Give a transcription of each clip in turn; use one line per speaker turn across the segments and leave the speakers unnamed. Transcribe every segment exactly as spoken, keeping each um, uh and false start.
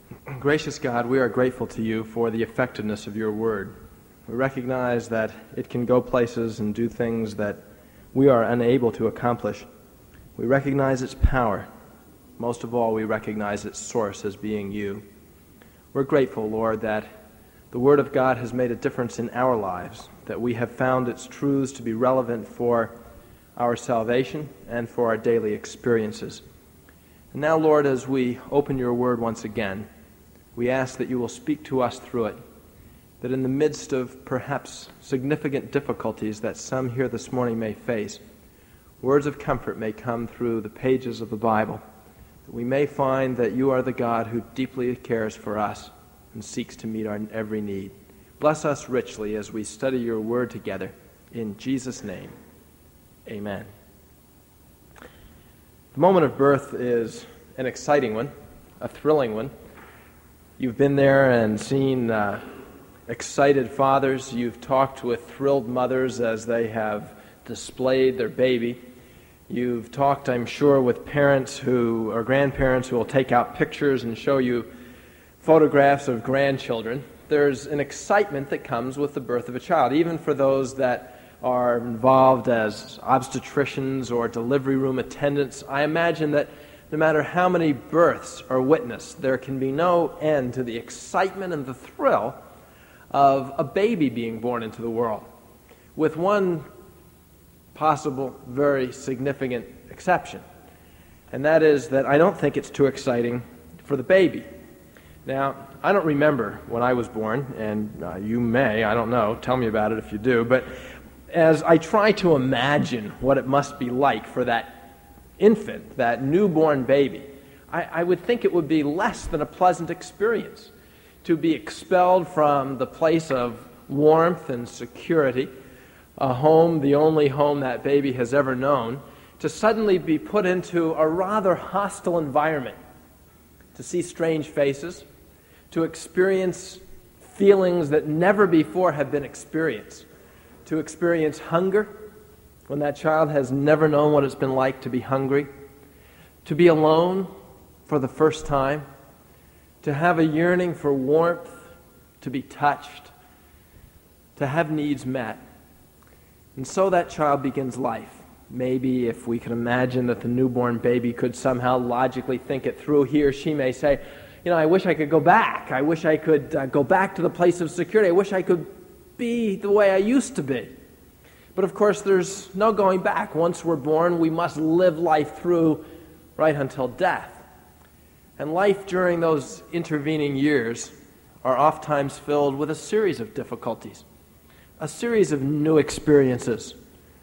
Gracious God, we are grateful to you for the effectiveness of your word. We recognize that it can go places and do things that we are unable to accomplish. We recognize its power. Most of all, we recognize its source as being you. We're grateful, Lord, that the Word of God has made a difference in our lives, that we have found its truths to be relevant for our salvation and for our daily experiences. And now, Lord, as we open your Word once again, we ask that you will speak to us through it, that in the midst of perhaps significant difficulties that some here this morning may face, words of comfort may come through the pages of the Bible, that we may find that you are the God who deeply cares for us and seeks to meet our every need. Bless us richly as we study your word together. In Jesus' name, amen. The moment of birth is an exciting one, a thrilling one. You've been there and seen uh, excited fathers. You've talked with thrilled mothers as they have displayed their baby. You've talked, I'm sure, with parents who or grandparents who will take out pictures and show you photographs of grandchildren. There's an excitement that comes with the birth of a child, even for those that are involved as obstetricians or delivery room attendants. I imagine that no matter how many births are witnessed, there can be no end to the excitement and the thrill of a baby being born into the world, with one possible, very significant exception, and that is that I don't think it's too exciting for the baby. Now, I don't remember when I was born, and uh, you may, I don't know, tell me about it if you do, but as I try to imagine what it must be like for that infant, that newborn baby, I, I would think it would be less than a pleasant experience to be expelled from the place of warmth and security, a home, the only home that baby has ever known, to suddenly be put into a rather hostile environment, to see strange faces, to experience feelings that never before have been experienced, to experience hunger when that child has never known what it's been like to be hungry, to be alone for the first time, to have a yearning for warmth, to be touched, to have needs met. And so that child begins life. Maybe if we could imagine that the newborn baby could somehow logically think it through, he or she may say, you know, I wish I could go back. I wish I could uh, go back to the place of security. I wish I could be the way I used to be. But of course, there's no going back. Once we're born, we must live life through right until death. And life during those intervening years are oftentimes filled with a series of difficulties, a series of new experiences,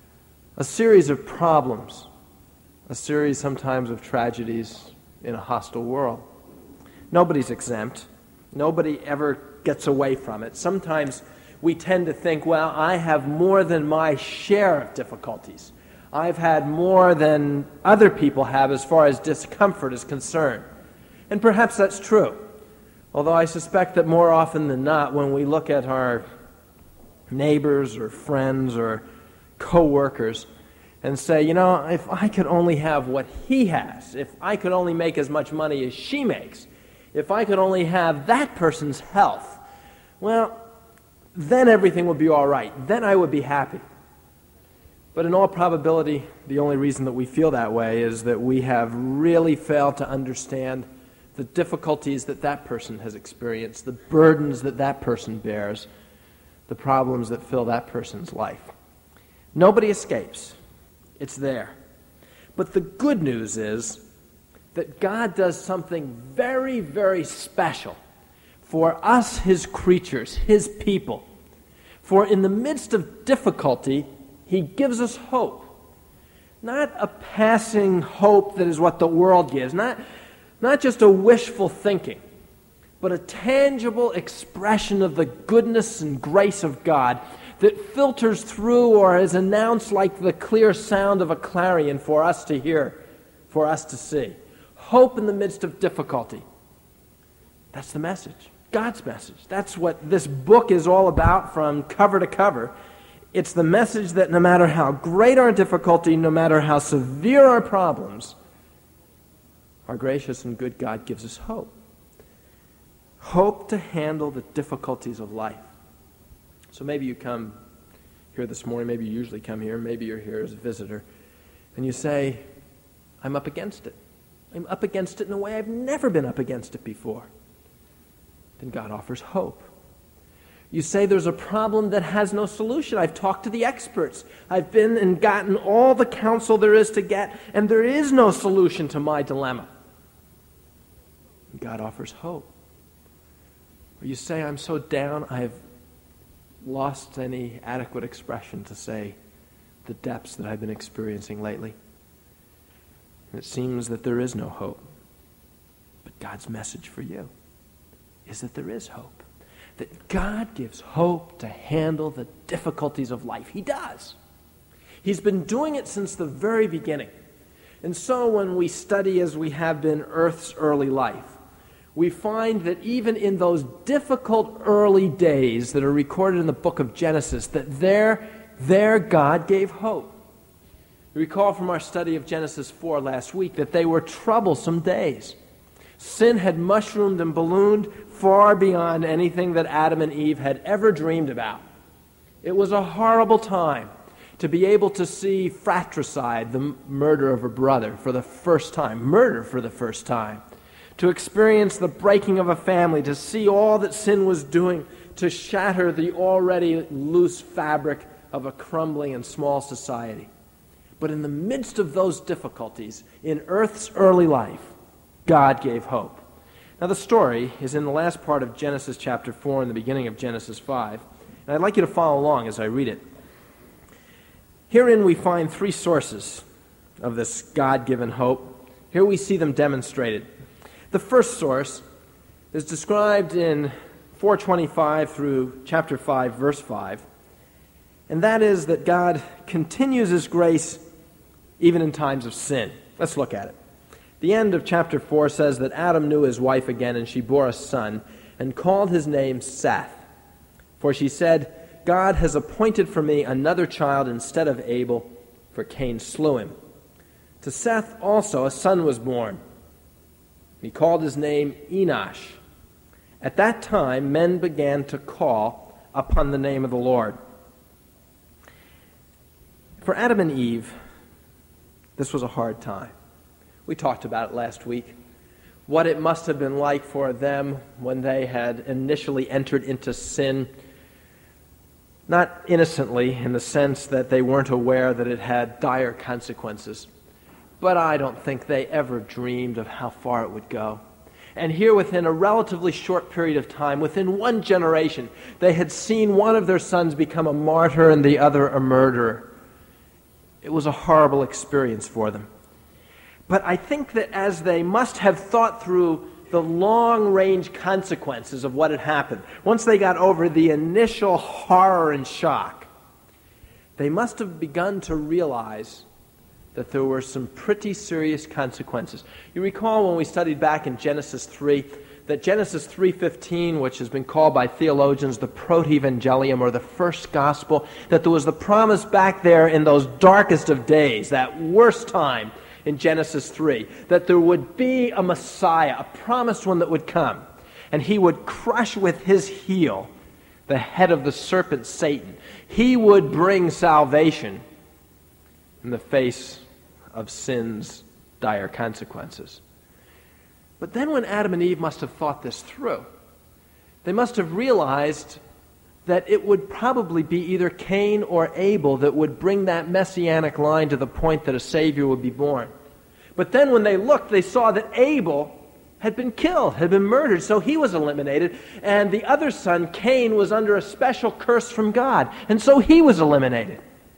a series of problems, a series sometimes of tragedies in a hostile world. Nobody's exempt. Nobody ever gets away from it. Sometimes we tend to think, well, I have more than my share of difficulties. I've had more than other people have as far as discomfort is concerned. And perhaps that's true. Although I suspect that more often than not, when we look at our neighbors or friends or co-workers and say, you know, if I could only have what he has, if I could only make as much money as she makes, if I could only have that person's health, well, then everything would be all right. Then I would be happy. But in all probability, the only reason that we feel that way is that we have really failed to understand the difficulties that that person has experienced, the burdens that that person bears, the problems that fill that person's life. Nobody escapes. It's there. But the good news is that God does something very, very special for us, his creatures, his people. For in the midst of difficulty, he gives us hope. Not a passing hope that is what the world gives, not, not just a wishful thinking, but a tangible expression of the goodness and grace of God that filters through or is announced like the clear sound of a clarion for us to hear, for us to see. Hope in the midst of difficulty. That's the message, God's message. That's what this book is all about from cover to cover. It's the message that no matter how great our difficulty, no matter how severe our problems, our gracious and good God gives us hope. Hope to handle the difficulties of life. So maybe you come here this morning, maybe you usually come here, maybe you're here as a visitor, and you say, I'm up against it. I'm up against it in a way I've never been up against it before. Then God offers hope. You say there's a problem that has no solution. I've talked to the experts. I've been and gotten all the counsel there is to get, and there is no solution to my dilemma. And God offers hope. Or you say, I'm so down, I've lost any adequate expression to say the depths that I've been experiencing lately. And it seems that there is no hope. But God's message for you is that there is hope. That God gives hope to handle the difficulties of life. He does. He's been doing it since the very beginning. And so when we study, as we have been, Earth's early life, we find that even in those difficult early days that are recorded in the book of Genesis, that there, there God gave hope. We recall from our study of Genesis four last week that they were troublesome days. Sin had mushroomed and ballooned far beyond anything that Adam and Eve had ever dreamed about. It was a horrible time to be able to see fratricide, the murder of a brother, for the first time, murder for the first time, to experience the breaking of a family, to see all that sin was doing to shatter the already loose fabric of a crumbling and small society. But in the midst of those difficulties, in Earth's early life, God gave hope. Now the story is in the last part of Genesis chapter four and the beginning of Genesis five, and I'd like you to follow along as I read it. Herein we find three sources of this God-given hope. Here we see them demonstrated. The first source is described in four twenty-five through chapter five, verse five, and that is that God continues His grace even in times of sin. Let's look at it. The end of chapter four says that Adam knew his wife again, and she bore a son, and called his name Seth. For she said, God has appointed for me another child instead of Abel, for Cain slew him. To Seth also a son was born. He called his name Enosh. At that time men began to call upon the name of the Lord. For Adam and Eve, this was a hard time. We talked about it last week. What it must have been like for them when they had initially entered into sin, not innocently in the sense that they weren't aware that it had dire consequences, but I don't think they ever dreamed of how far it would go. And here within a relatively short period of time, within one generation, they had seen one of their sons become a martyr and the other a murderer. It was a horrible experience for them. But I think that as they must have thought through the long-range consequences of what had happened, once they got over the initial horror and shock, they must have begun to realize that there were some pretty serious consequences. You recall when we studied back in Genesis three, that Genesis three fifteen, which has been called by theologians the Proto-Evangelium, or the first gospel, that there was the promise back there in those darkest of days, that worst time, in Genesis three, that there would be a Messiah, a promised one that would come, and he would crush with his heel the head of the serpent, Satan. He would bring salvation in the face of sin's dire consequences. But then when Adam and Eve must have thought this through, they must have realized that it would probably be either Cain or Abel that would bring that messianic line to the point that a Savior would be born. But then when they looked, they saw that Abel had been killed, had been murdered, so he was eliminated, and the other son, Cain, was under a special curse from God, and so he was eliminated.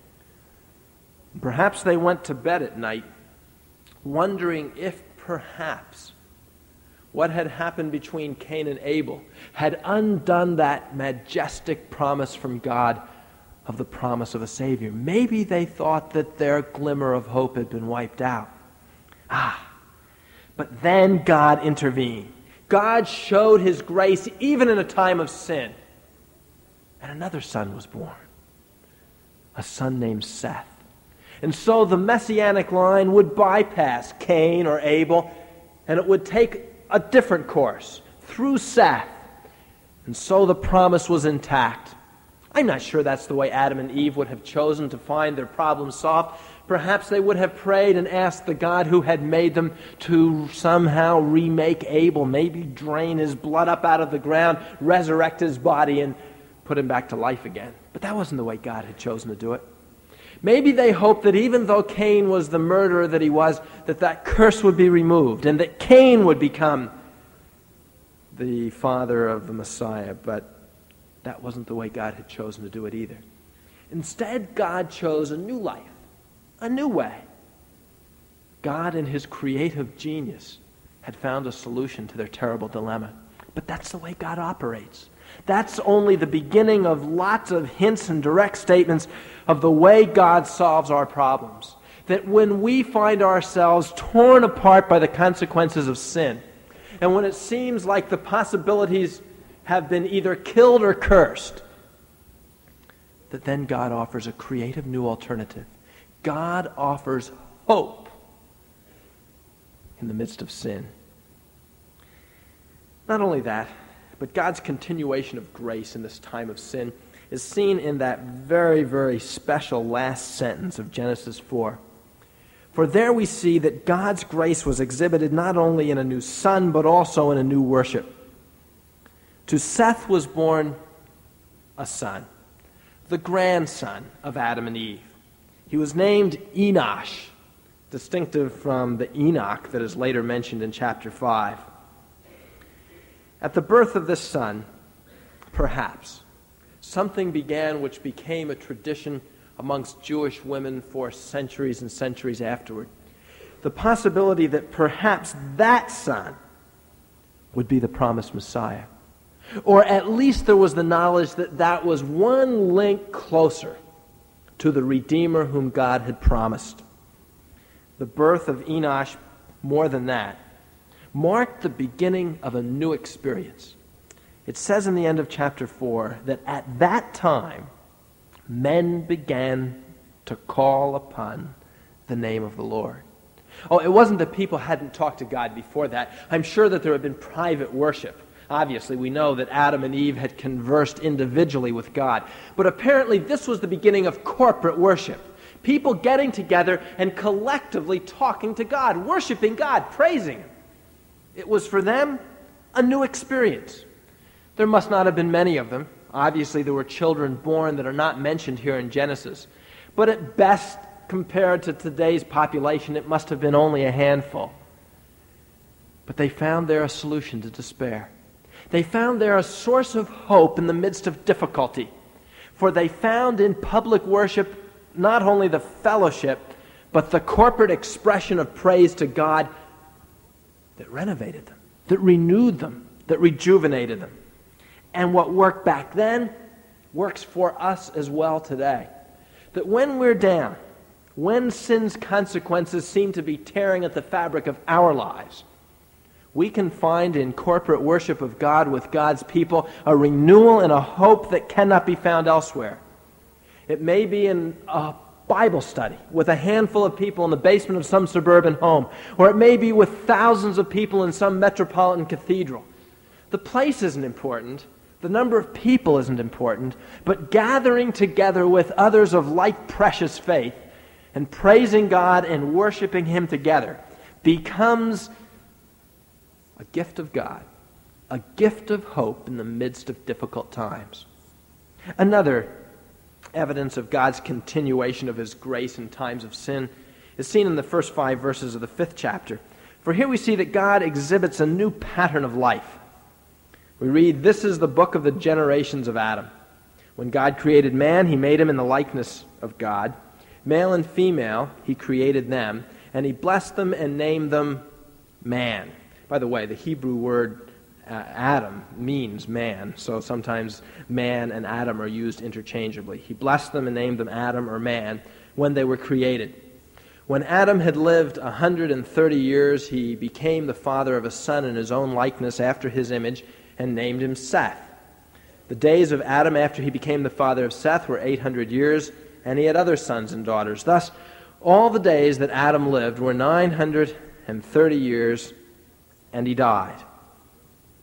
Perhaps they went to bed at night wondering if perhaps what had happened between Cain and Abel had undone that majestic promise from God of the promise of a Savior. Maybe they thought that their glimmer of hope had been wiped out. Ah, but then God intervened. God showed His grace even in a time of sin. And another son was born, a son named Seth. And so the messianic line would bypass Cain or Abel, and it would take a different course through Seth, And so the promise was intact. I'm not sure that's the way Adam and Eve would have chosen to find their problem solved. Perhaps they would have prayed and asked the God who had made them to somehow remake Abel, maybe drain his blood up out of the ground, resurrect his body, and put him back to life again. But that wasn't the way God had chosen to do it. Maybe they hoped that even though Cain was the murderer that he was, that that curse would be removed and that Cain would become the father of the Messiah. But that wasn't the way God had chosen to do it either. Instead, God chose a new life, a new way. God, in his creative genius, had found a solution to their terrible dilemma. But that's the way God operates. That's only the beginning of lots of hints and direct statements of the way God solves our problems. That when we find ourselves torn apart by the consequences of sin, and when it seems like the possibilities have been either killed or cursed, that then God offers a creative new alternative. God offers hope in the midst of sin. Not only that, but God's continuation of grace in this time of sin is seen in that very, very special last sentence of Genesis four. For there we see that God's grace was exhibited not only in a new son, but also in a new worship. To Seth was born a son, the grandson of Adam and Eve. He was named Enosh, distinctive from the Enoch that is later mentioned in chapter five. At the birth of this son, perhaps, something began which became a tradition amongst Jewish women for centuries and centuries afterward. The possibility that perhaps that son would be the promised Messiah. Or at least there was the knowledge that that was one link closer to the Redeemer whom God had promised. The birth of Enosh, more than that, marked the beginning of a new experience. It says in the end of chapter four that at that time, men began to call upon the name of the Lord. Oh, it wasn't that people hadn't talked to God before that. I'm sure that there had been private worship. Obviously, we know that Adam and Eve had conversed individually with God. But apparently, this was the beginning of corporate worship. People getting together and collectively talking to God, worshiping God, praising Him. It was for them a new experience. There must not have been many of them. Obviously, there were children born that are not mentioned here in Genesis. But at best, compared to today's population, it must have been only a handful. But they found there a solution to despair. They found there a source of hope in the midst of difficulty. For they found in public worship not only the fellowship, but the corporate expression of praise to God that renovated them, that renewed them, that rejuvenated them. And what worked back then works for us as well today. That when we're down, when sin's consequences seem to be tearing at the fabric of our lives, we can find in corporate worship of God with God's people a renewal and a hope that cannot be found elsewhere. It may be in a Bible study with a handful of people in the basement of some suburban home, or it may be with thousands of people in some metropolitan cathedral. The place isn't important. The number of people isn't important, but gathering together with others of like precious faith and praising God and worshiping Him together becomes a gift of God, a gift of hope in the midst of difficult times. Another evidence of God's continuation of His grace in times of sin is seen in the first five verses of the fifth chapter. For here we see that God exhibits a new pattern of life. We read, "This is the book of the generations of Adam. When God created man, He made him in the likeness of God. Male and female, He created them, and He blessed them and named them man." By the way, the Hebrew word uh, Adam means man, so sometimes man and Adam are used interchangeably. He blessed them and named them Adam or man when they were created. When Adam had lived one hundred thirty years, he became the father of a son in his own likeness after his image, and named him Seth. The days of Adam after he became the father of Seth were eight hundred years, and he had other sons and daughters. Thus, all the days that Adam lived were nine hundred thirty years, and he died.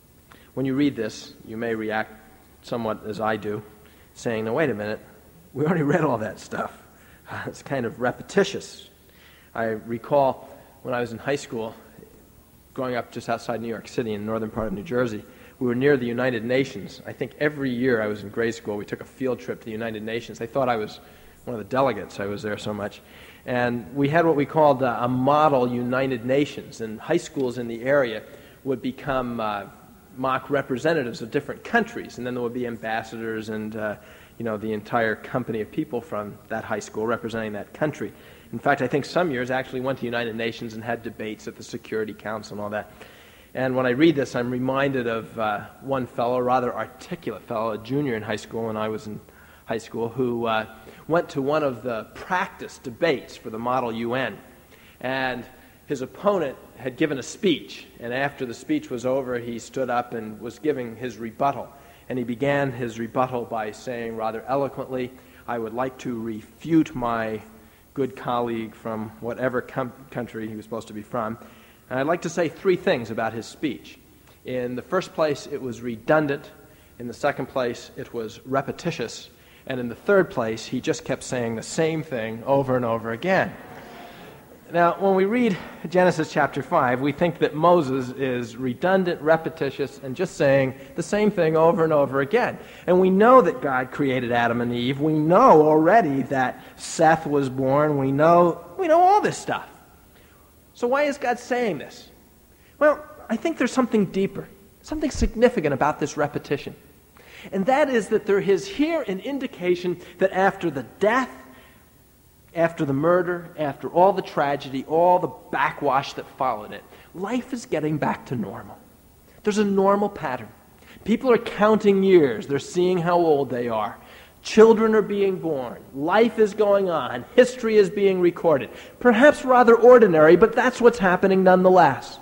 When you read this, you may react somewhat as I do, saying, "No, wait a minute, we already read all that stuff." It's kind of repetitious. I recall when I was in high school, growing up just outside New York City in the northern part of New Jersey, we were near the United Nations. I think every year I was in grade school, we took a field trip to the United Nations. They thought I was one of the delegates. I was there so much. And we had what we called uh, a model United Nations, and high schools in the area would become uh, mock representatives of different countries, and then there would be ambassadors and uh, you know, the entire company of people from that high school representing that country. In fact, I think some years actually went to the United Nations and had debates at the Security Council and all that. And when I read this, I'm reminded of uh, one fellow, a rather articulate fellow, a junior in high school when I was in high school, who uh, went to one of the practice debates for the Model U N. And his opponent had given a speech, and after the speech was over, he stood up and was giving his rebuttal. And he began his rebuttal by saying rather eloquently, "I would like to refute my good colleague from whatever com- country he was supposed to be from. And I'd like to say three things about his speech. In the first place, it was redundant. In the second place, it was repetitious. And in the third place, he just kept saying the same thing over and over again." Now, when we read Genesis chapter five, we think that Moses is redundant, repetitious, and just saying the same thing over and over again. And we know that God created Adam and Eve. We know already that Seth was born. We know, we know all this stuff. So why is God saying this? Well, I think there's something deeper, something significant about this repetition. And that is that there is here an indication that after the death, after the murder, after all the tragedy, all the backwash that followed it, life is getting back to normal. There's a normal pattern. People are counting years. They're seeing how old they are. Children are being born. Life is going on. History is being recorded. Perhaps rather ordinary, but that's what's happening nonetheless.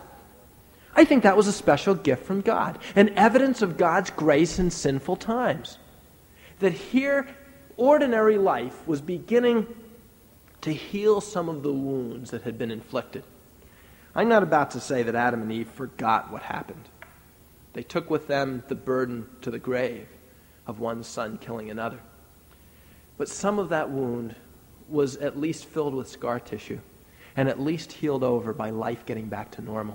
I think that was a special gift from God, an evidence of God's grace in sinful times. That here, ordinary life was beginning to heal some of the wounds that had been inflicted. I'm not about to say that Adam and Eve forgot what happened. They took with them the burden to the grave of one son killing another. But some of that wound was at least filled with scar tissue and at least healed over by life getting back to normal.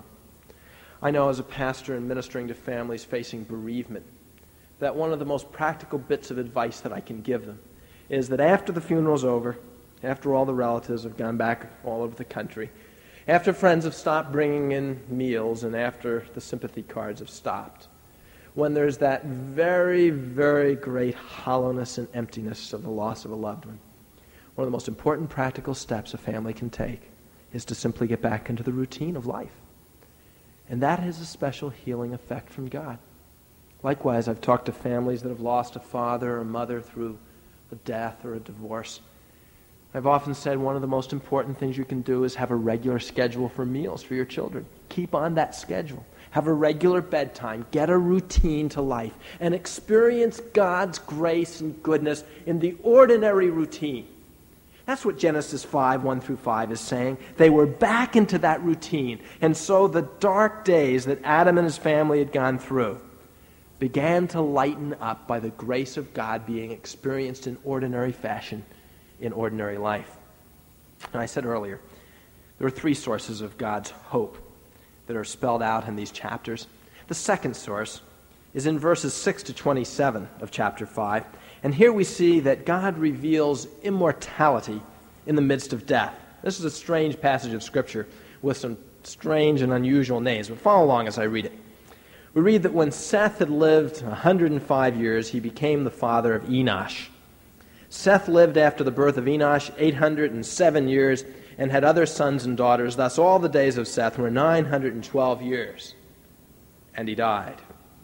I know as a pastor and ministering to families facing bereavement that one of the most practical bits of advice that I can give them is that after the funeral's over, after all the relatives have gone back all over the country, after friends have stopped bringing in meals, and after the sympathy cards have stopped, when there's that very, very great hollowness and emptiness of the loss of a loved one, one of the most important practical steps a family can take is to simply get back into the routine of life. And that has a special healing effect from God. Likewise, I've talked to families that have lost a father or mother through a death or a divorce. I've often said one of the most important things you can do is have a regular schedule for meals for your children. Keep on that schedule. Have a regular bedtime. Get a routine to life. And experience God's grace and goodness in the ordinary routine. That's what Genesis five, one through five is saying. They were back into that routine. And so the dark days that Adam and his family had gone through began to lighten up by the grace of God being experienced in ordinary fashion in ordinary life. And I said earlier, there are three sources of God's hope that are spelled out in these chapters. The second source is in verses six to twenty-seven of chapter five. And here we see that God reveals immortality in the midst of death. This is a strange passage of Scripture with some strange and unusual names, but follow along as I read it. We read that when Seth had lived one hundred five years, he became the father of Enosh. Seth lived after the birth of Enosh eight hundred seven years and had other sons and daughters. Thus all the days of Seth were nine hundred twelve years, and he died.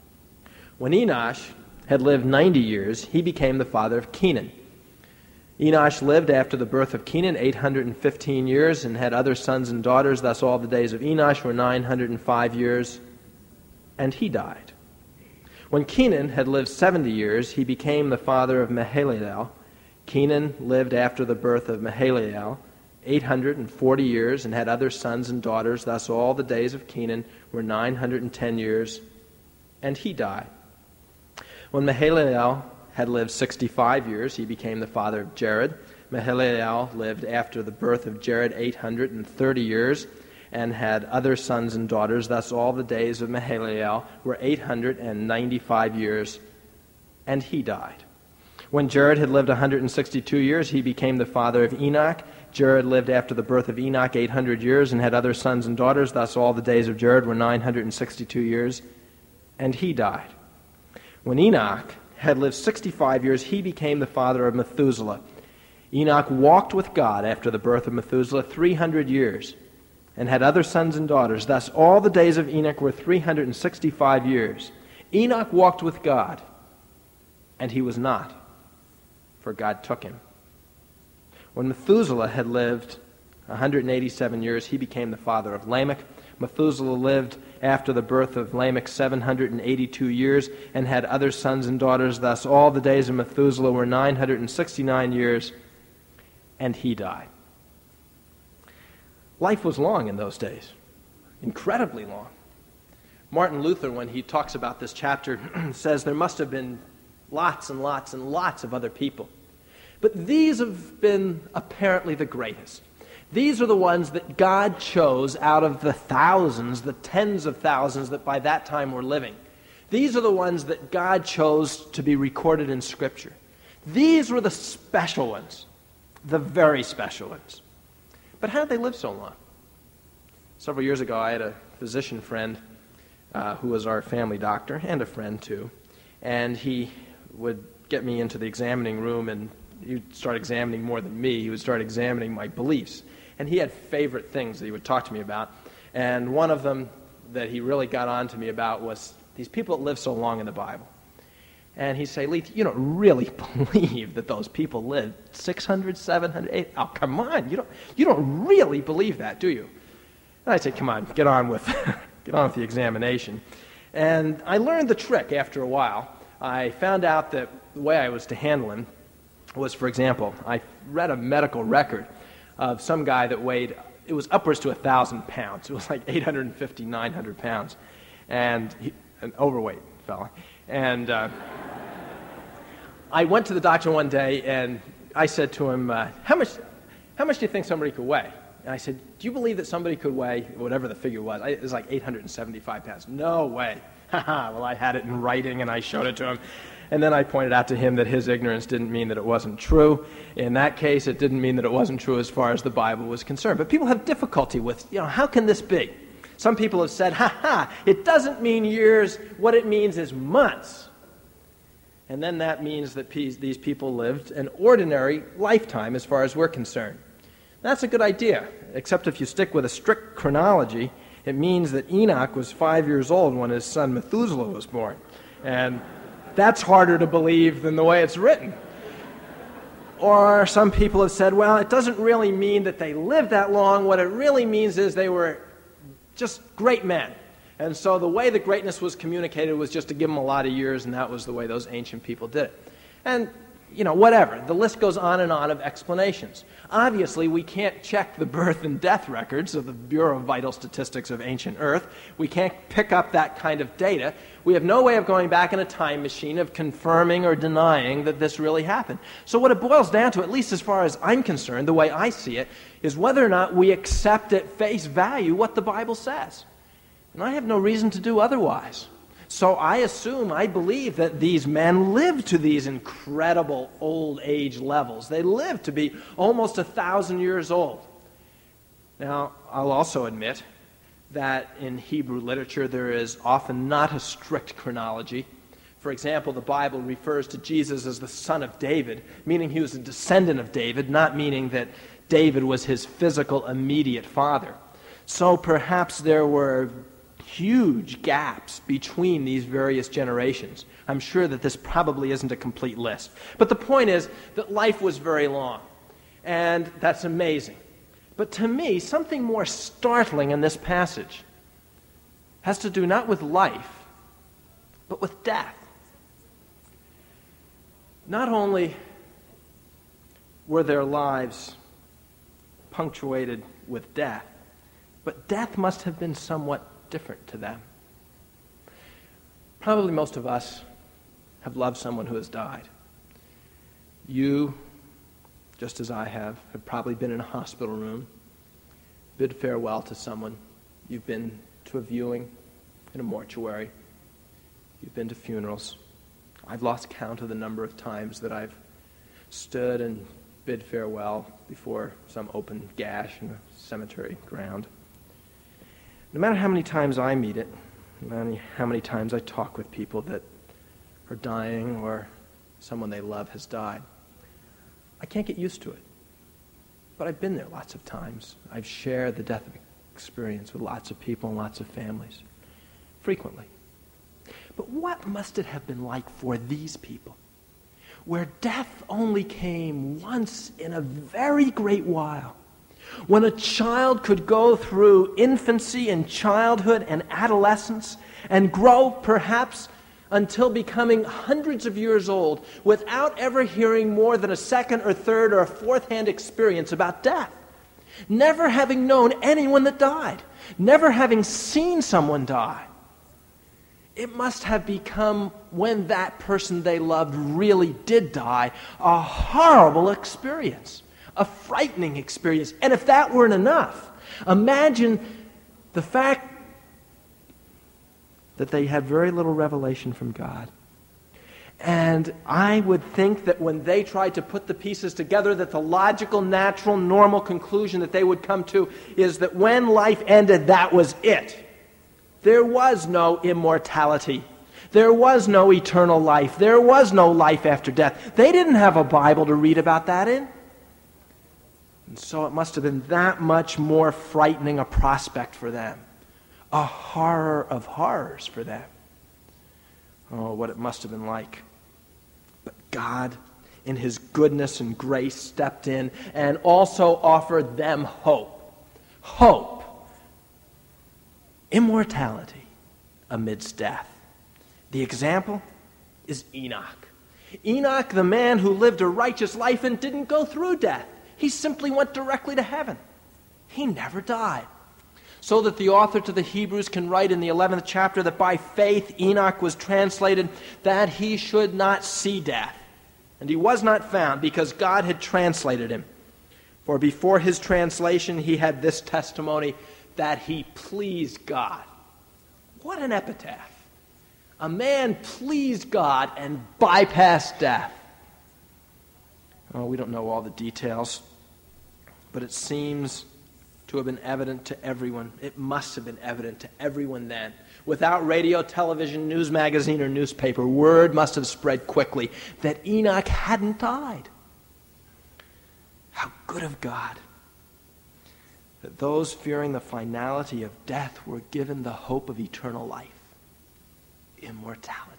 When Enosh had lived ninety years, he became the father of Kenan. Enosh lived after the birth of Kenan eight hundred fifteen years and had other sons and daughters. Thus all the days of Enosh were nine hundred five years, and he died. When Kenan had lived seventy years, he became the father of Mahalalel. Kenan lived after the birth of Mahalalel eight hundred forty years and had other sons and daughters. Thus all the days of Kenan were nine hundred ten years, and he died. When Mahalalel had lived sixty-five years, he became the father of Jared. Mahalalel lived after the birth of Jared eight hundred thirty years and had other sons and daughters. Thus all the days of Mahalalel were eight hundred ninety-five years, and he died. When Jared had lived one hundred sixty-two years, he became the father of Enoch. Jared lived after the birth of Enoch eight hundred years and had other sons and daughters. Thus all the days of Jared were nine hundred sixty-two years, and he died. When Enoch had lived sixty-five years, he became the father of Methuselah. Enoch walked with God after the birth of Methuselah three hundred years and had other sons and daughters. Thus all the days of Enoch were three hundred sixty-five years. Enoch walked with God, and he was not, for God took him. When Methuselah had lived one hundred eighty-seven years, he became the father of Lamech. Methuselah lived after the birth of Lamech seven hundred eighty-two years and had other sons and daughters. Thus all the days of Methuselah were nine hundred sixty-nine years, and he died. Life was long in those days, incredibly long. Martin Luther, when he talks about this chapter, says there must have been lots and lots and lots of other people. But these have been apparently the greatest. These are the ones that God chose out of the thousands, the tens of thousands that by that time were living. These are the ones that God chose to be recorded in Scripture. These were the special ones, the very special ones. But how did they live so long? Several years ago, I had a physician friend uh, who was our family doctor, and a friend too, and he would get me into the examining room, and he would start examining more than me. He would start examining my beliefs. And he had favorite things that he would talk to me about. And one of them that he really got on to me about was these people that live so long in the Bible. And he'd say, Leith, you don't really believe that those people lived six hundred, seven hundred, eight hundred. Oh, come on. You don't, you don't really believe that, do you? And I'd say, come on, get on with, get on with the examination. And I learned the trick after a while. I found out that the way I was to handle him was, for example, I read a medical record of some guy that weighed, it was upwards to one thousand pounds. It was like eight hundred fifty, nine hundred pounds. And he, an overweight fella. And uh, I went to the doctor one day, and I said to him, uh, how much how much do you think somebody could weigh? And I said, do you believe that somebody could weigh, whatever the figure was, it was like eight hundred seventy-five pounds. No way. Well, I had it in writing, and I showed it to him. And then I pointed out to him that his ignorance didn't mean that it wasn't true. In that case, it didn't mean that it wasn't true as far as the Bible was concerned. But people have difficulty with, you know, how can this be? Some people have said, ha ha, it doesn't mean years. What it means is months. And then that means that these people lived an ordinary lifetime as far as we're concerned. That's a good idea, except if you stick with a strict chronology, it means that Enoch was five years old when his son Methuselah was born. And that's harder to believe than the way it's written. Or some people have said, well, it doesn't really mean that they lived that long. What it really means is they were just great men. And so the way the greatness was communicated was just to give them a lot of years, and that was the way those ancient people did it. And, you know, whatever. The list goes on and on of explanations. Obviously, we can't check the birth and death records of the Bureau of Vital Statistics of ancient Earth. We can't pick up that kind of data. We have no way of going back in a time machine of confirming or denying that this really happened. So what it boils down to, at least as far as I'm concerned, the way I see it, is whether or not we accept at face value what the Bible says. And I have no reason to do otherwise. So I assume, I believe that these men lived to these incredible old age levels. They lived to be almost a thousand years old. Now, I'll also admit that in Hebrew literature there is often not a strict chronology. For example, the Bible refers to Jesus as the son of David, meaning he was a descendant of David, not meaning that David was his physical immediate father. So perhaps there were huge gaps between these various generations. I'm sure that this probably isn't a complete list. But the point is that life was very long, and that's amazing. But to me, something more startling in this passage has to do not with life, but with death. Not only were their lives punctuated with death, but death must have been somewhat different to them. Probably most of us have loved someone who has died. You, just as I have, have probably been in a hospital room, bid farewell to someone. You've been to a viewing in a mortuary. You've been to funerals. I've lost count of the number of times that I've stood and bid farewell before some open gash in a cemetery ground. No matter how many times I meet it, no matter how many times I talk with people that are dying or someone they love has died, I can't get used to it. But I've been there lots of times. I've shared the death experience with lots of people and lots of families, frequently. But what must it have been like for these people, where death only came once in a very great while, when a child could go through infancy and childhood and adolescence and grow perhaps until becoming hundreds of years old without ever hearing more than a second or third or a fourth-hand experience about death, never having known anyone that died, never having seen someone die. It must have become, when that person they loved really did die, a horrible experience, a frightening experience. And if that weren't enough, imagine the fact that they had very little revelation from God. And I would think that when they tried to put the pieces together, that the logical, natural, normal conclusion that they would come to is that when life ended, that was it. There was no immortality. There was no eternal life. There was no life after death. They didn't have a Bible to read about that in. And so it must have been that much more frightening a prospect for them. A horror of horrors for them. Oh, what it must have been like. But God, in His goodness and grace, stepped in and also offered them hope. Hope. Immortality amidst death. The example is Enoch. Enoch, the man who lived a righteous life and didn't go through death. He simply went directly to heaven. He never died. So that the author to the Hebrews can write in the eleventh chapter that by faith Enoch was translated that he should not see death. And he was not found because God had translated him. For before his translation he had this testimony that he pleased God. What an epitaph. A man pleased God and bypassed death. Oh, we don't know all the details, but it seems to have been evident to everyone. It must have been evident to everyone then. Without radio, television, news magazine, or newspaper, word must have spread quickly that Enoch hadn't died. How good of God that those fearing the finality of death were given the hope of eternal life, immortality.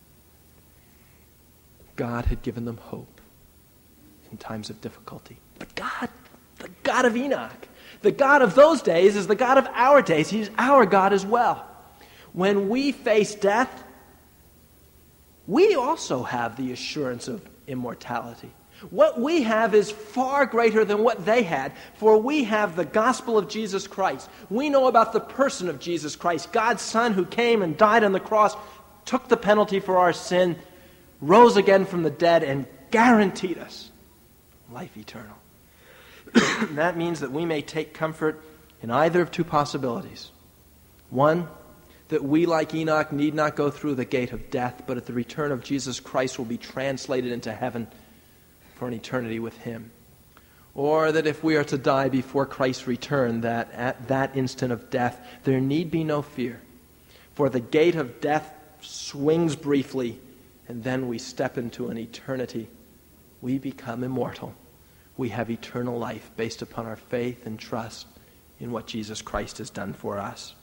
God had given them hope in times of difficulty. But God, the God of Enoch, the God of those days is the God of our days. He's our God as well. When we face death, we also have the assurance of immortality. What we have is far greater than what they had, for we have the gospel of Jesus Christ. We know about the person of Jesus Christ, God's Son who came and died on the cross, took the penalty for our sin, rose again from the dead, and guaranteed us life eternal. That means that we may take comfort in either of two possibilities. One, that we, like Enoch, need not go through the gate of death, but at the return of Jesus Christ will be translated into heaven for an eternity with Him. Or that if we are to die before Christ's return, that at that instant of death, there need be no fear. For the gate of death swings briefly, and then we step into an eternity. We become immortal. We have eternal life based upon our faith and trust in what Jesus Christ has done for us.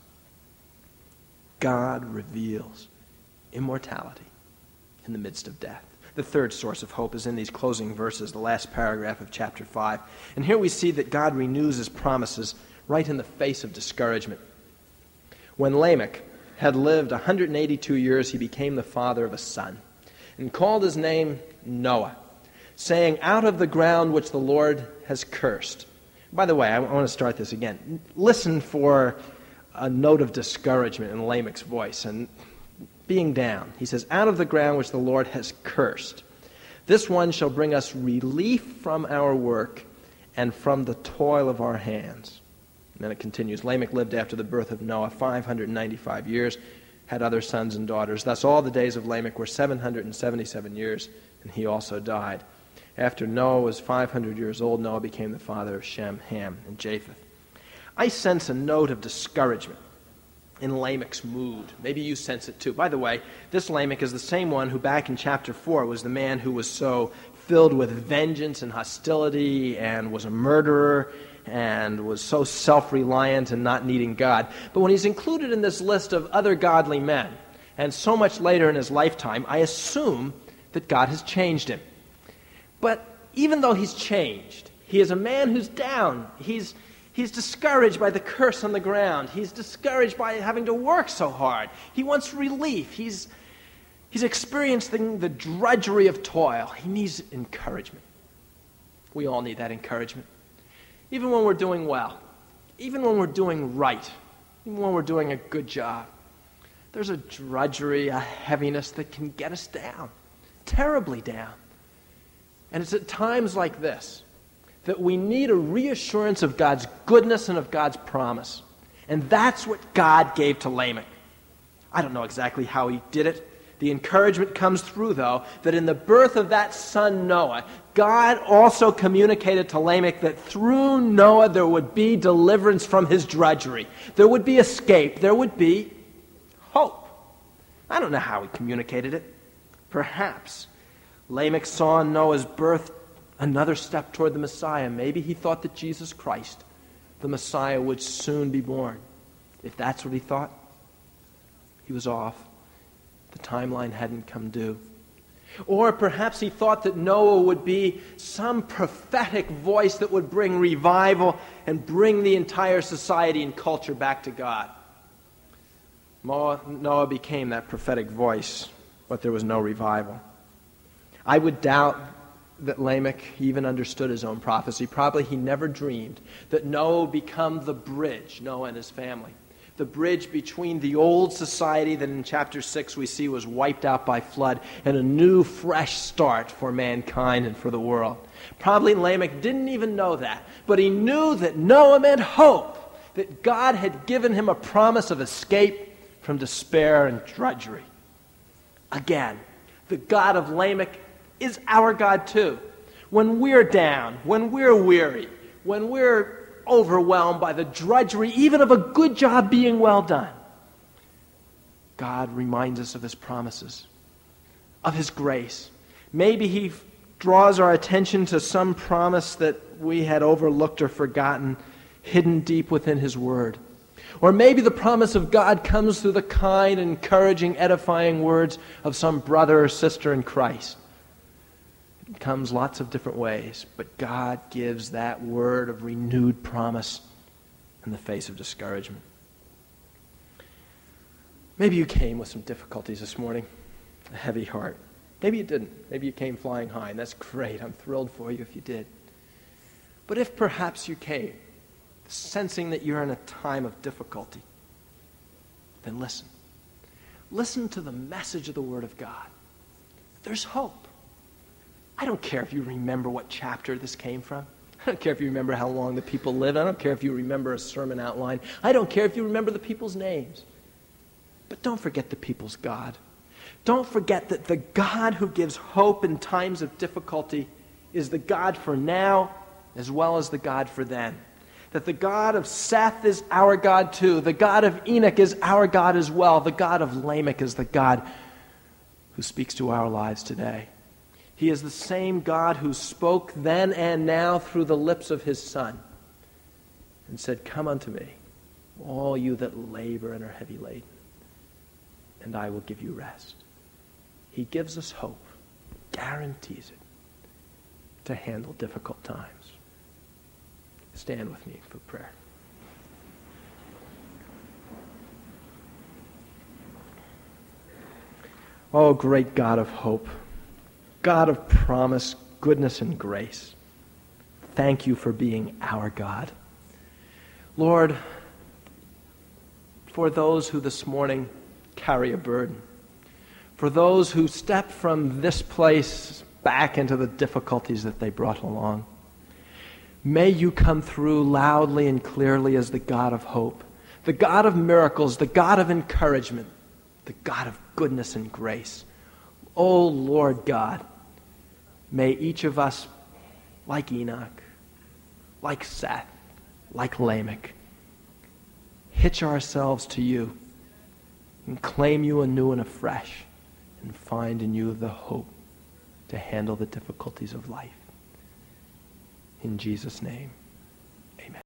God reveals immortality in the midst of death. The third source of hope is in these closing verses, the last paragraph of chapter five. And here we see that God renews His promises right in the face of discouragement. When Lamech had lived one hundred eighty-two years, he became the father of a son, and called his name Noah, saying, out of the ground which the Lord has cursed. By the way, I want to start this again. Listen for a note of discouragement in Lamech's voice. And being down. He says, out of the ground which the Lord has cursed. This one shall bring us relief from our work and from the toil of our hands. And then it continues, Lamech lived after the birth of Noah five hundred ninety-five years, had other sons and daughters. Thus all the days of Lamech were seven hundred seventy-seven years, and he also died. After Noah was five hundred years old, Noah became the father of Shem, Ham, and Japheth. I sense a note of discouragement in Lamech's mood. Maybe you sense it too. By the way, this Lamech is the same one who back in chapter four was the man who was so filled with vengeance and hostility and was a murderer and was so self-reliant and not needing God. But when he's included in this list of other godly men, and so much later in his lifetime, I assume that God has changed him. But even though he's changed, he is a man who's down. He's He's discouraged by the curse on the ground. He's discouraged by having to work so hard. He wants relief. He's, he's experiencing the drudgery of toil. He needs encouragement. We all need that encouragement. Even when we're doing well. Even when we're doing right. Even when we're doing a good job. There's a drudgery, a heaviness that can get us down. Terribly down. And it's at times like this that we need a reassurance of God's goodness and of God's promise. And that's what God gave to Lamech. I don't know exactly how he did it. The encouragement comes through, though, that in the birth of that son Noah, God also communicated to Lamech that through Noah there would be deliverance from his drudgery. There would be escape. There would be hope. I don't know how he communicated it. Perhaps Lamech saw in Noah's birth another step toward the Messiah. Maybe he thought that Jesus Christ, the Messiah, would soon be born. If that's what he thought, he was off. The timeline hadn't come due. Or perhaps he thought that Noah would be some prophetic voice that would bring revival and bring the entire society and culture back to God. Noah became that prophetic voice, but there was no revival. I would doubt that Lamech even understood his own prophecy. Probably he never dreamed that Noah would become the bridge, Noah and his family, the bridge between the old society that in chapter six we see was wiped out by flood and a new, fresh start for mankind and for the world. Probably Lamech didn't even know that, but he knew that Noah meant hope, that God had given him a promise of escape from despair and drudgery. Again, the God of Lamech is our God too. When we're down, when we're weary, when we're overwhelmed by the drudgery even of a good job being well done, God reminds us of his promises, of his grace. Maybe he draws our attention to some promise that we had overlooked or forgotten, hidden deep within his word. Or maybe the promise of God comes through the kind, encouraging, edifying words of some brother or sister in Christ. It comes lots of different ways, but God gives that word of renewed promise in the face of discouragement. Maybe you came with some difficulties this morning, a heavy heart. Maybe you didn't. Maybe you came flying high, and that's great. I'm thrilled for you if you did. But if perhaps you came sensing that you're in a time of difficulty, then listen. Listen to the message of the Word of God. There's hope. I don't care if you remember what chapter this came from. I don't care if you remember how long the people lived. I don't care if you remember a sermon outline. I don't care if you remember the people's names. But don't forget the people's God. Don't forget that the God who gives hope in times of difficulty is the God for now as well as the God for then. That the God of Seth is our God too. The God of Enoch is our God as well. The God of Lamech is the God who speaks to our lives today. He is the same God who spoke then and now through the lips of his Son and said, "Come unto me, all you that labor and are heavy laden, and I will give you rest." He gives us hope, guarantees it, to handle difficult times. Stand with me for prayer. Oh, great God of hope, God of promise, goodness, and grace, thank you for being our God. Lord, for those who this morning carry a burden, For those who step from this place back into the difficulties that they brought along, may you come through loudly and clearly as the God of hope, the God of miracles, the God of encouragement, the God of goodness and grace. Oh Lord God, may each of us, like Enoch, like Seth, like Lamech, hitch ourselves to you and claim you anew and afresh and find in you the hope to handle the difficulties of life. In Jesus' name.